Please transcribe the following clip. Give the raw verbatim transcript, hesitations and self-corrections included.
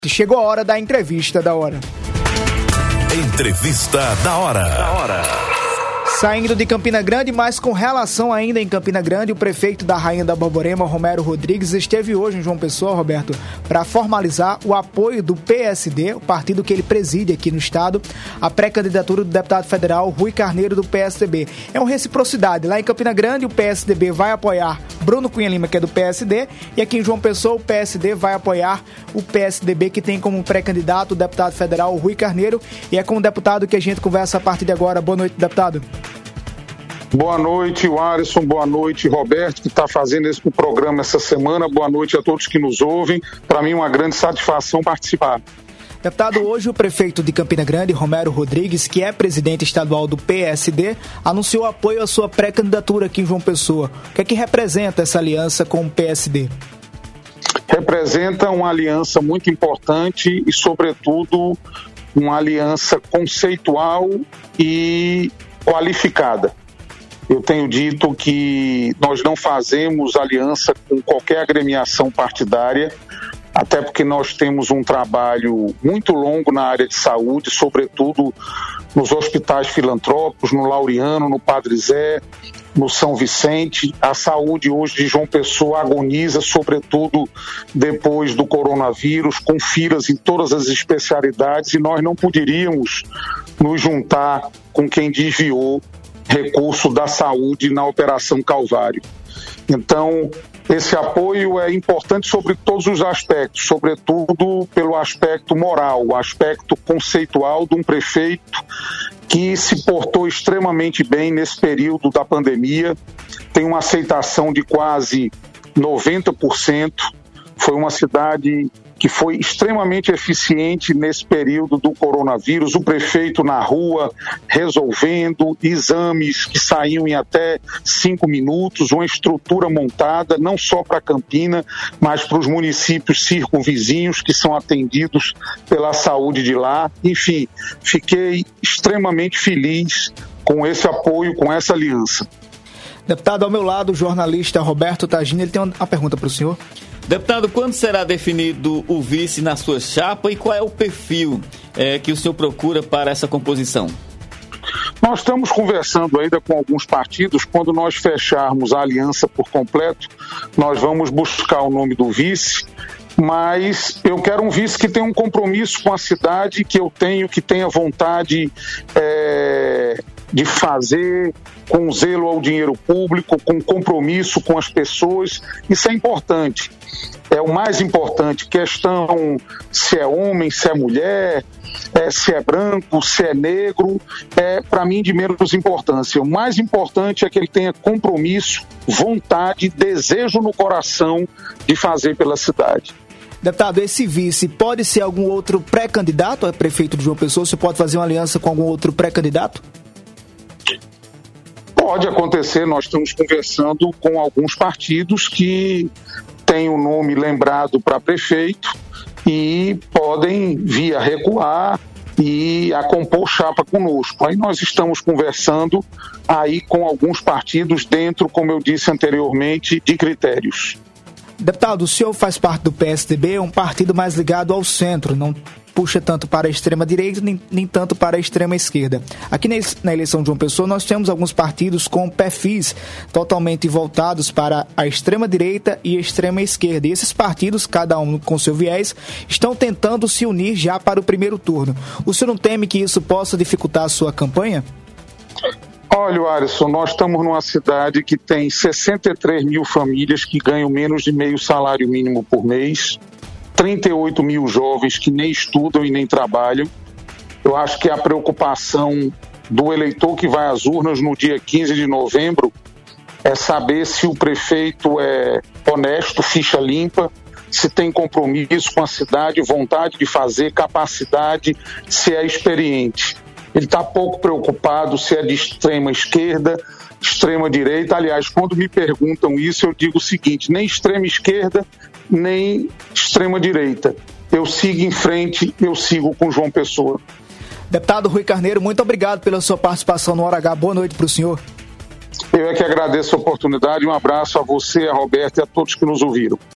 Chegou a hora da entrevista da hora. Entrevista da hora. Da hora. Saindo de Campina Grande, mas com relação ainda em Campina Grande, o prefeito da Rainha da Borborema, Romero Rodrigues, esteve hoje em João Pessoa, Roberto, para formalizar o apoio do P S D, o partido que ele preside aqui no estado, à pré-candidatura do deputado federal Rui Carneiro do P S D B. É uma reciprocidade. Lá em Campina Grande, o P S D B vai apoiar Bruno Cunha Lima, que é do P S D, e aqui em João Pessoa, o P S D vai apoiar o P S D B, que tem como pré-candidato o deputado federal Rui Carneiro, e é com o deputado que a gente conversa a partir de agora. Boa noite, deputado. Boa noite, Alisson. Boa noite, Roberto, que está fazendo esse programa essa semana. Boa noite a todos que nos ouvem. Para mim, uma grande satisfação participar. Deputado, hoje o prefeito de Campina Grande, Romero Rodrigues, que é presidente estadual do P S D, anunciou apoio à sua pré-candidatura aqui em João Pessoa. O que é que representa essa aliança com o P S D? Representa uma aliança muito importante e, sobretudo, uma aliança conceitual e qualificada. Eu tenho dito que nós não fazemos aliança com qualquer agremiação partidária, até porque nós temos um trabalho muito longo na área de saúde, sobretudo nos hospitais filantrópicos, no Laureano, no Padre Zé, no São Vicente. A saúde hoje de João Pessoa agoniza, sobretudo depois do coronavírus, com filas em todas as especialidades, e nós não poderíamos nos juntar com quem desviou recurso da saúde na Operação Calvário. Então, esse apoio é importante sobre todos os aspectos, sobretudo pelo aspecto moral, o aspecto conceitual de um prefeito que se portou extremamente bem nesse período da pandemia, tem uma aceitação de quase noventa por cento, foi uma cidade que foi extremamente eficiente nesse período do coronavírus, o prefeito na rua resolvendo exames que saíam em até cinco minutos, uma estrutura montada não só para Campina, mas para os municípios circunvizinhos que são atendidos pela saúde de lá. Enfim, fiquei extremamente feliz com esse apoio, com essa aliança. Deputado, ao meu lado, o jornalista Roberto Tagini, ele tem uma pergunta para o senhor. Deputado, quando será definido o vice na sua chapa e qual é o perfil é, que o senhor procura para essa composição? Nós estamos conversando ainda com alguns partidos. Quando nós fecharmos a aliança por completo, nós vamos buscar o nome do vice, mas eu quero um vice que tenha um compromisso com a cidade, que eu tenho, que tenha vontade é, de fazer com zelo ao dinheiro público, com compromisso com as pessoas. Isso é importante. É o mais importante, questão se é homem, se é mulher, é, se é branco, se é negro, é para mim de menos importância. O mais importante é que ele tenha compromisso, vontade, desejo no coração de fazer pela cidade. Deputado, esse vice pode ser algum outro pré-candidato a prefeito de João Pessoa? Você pode fazer uma aliança com algum outro pré-candidato? Pode acontecer, nós estamos conversando com alguns partidos que têm o nome lembrado para prefeito e podem vir a recuar e a compor chapa conosco. Aí nós estamos conversando aí com alguns partidos dentro, como eu disse anteriormente, de critérios. Deputado, o senhor faz parte do P S D B, um partido mais ligado ao centro, não puxa tanto para a extrema-direita, nem, nem tanto para a extrema-esquerda. Aqui na eleição de João Pessoa, nós temos alguns partidos com perfis totalmente voltados para a extrema-direita e a extrema-esquerda. E esses partidos, cada um com seu viés, estão tentando se unir já para o primeiro turno. O senhor não teme que isso possa dificultar a sua campanha? Olha, Alisson, nós estamos numa cidade que tem sessenta e três mil famílias que ganham menos de meio salário mínimo por mês, trinta e oito mil jovens que nem estudam e nem trabalham. Eu acho que a preocupação do eleitor que vai às urnas no dia quinze de novembro é saber se o prefeito é honesto, ficha limpa, se tem compromisso com a cidade, vontade de fazer, capacidade, se é experiente. Ele está pouco preocupado se é de extrema esquerda, extrema direita. Aliás, quando me perguntam isso, eu digo o seguinte: nem extrema esquerda, nem extrema direita. Eu sigo em frente, eu sigo com João Pessoa. Deputado Rui Carneiro, muito obrigado pela sua participação no Hora H. Boa noite para o senhor. Eu é que agradeço a oportunidade. Um abraço a você, a Roberto e a todos que nos ouviram.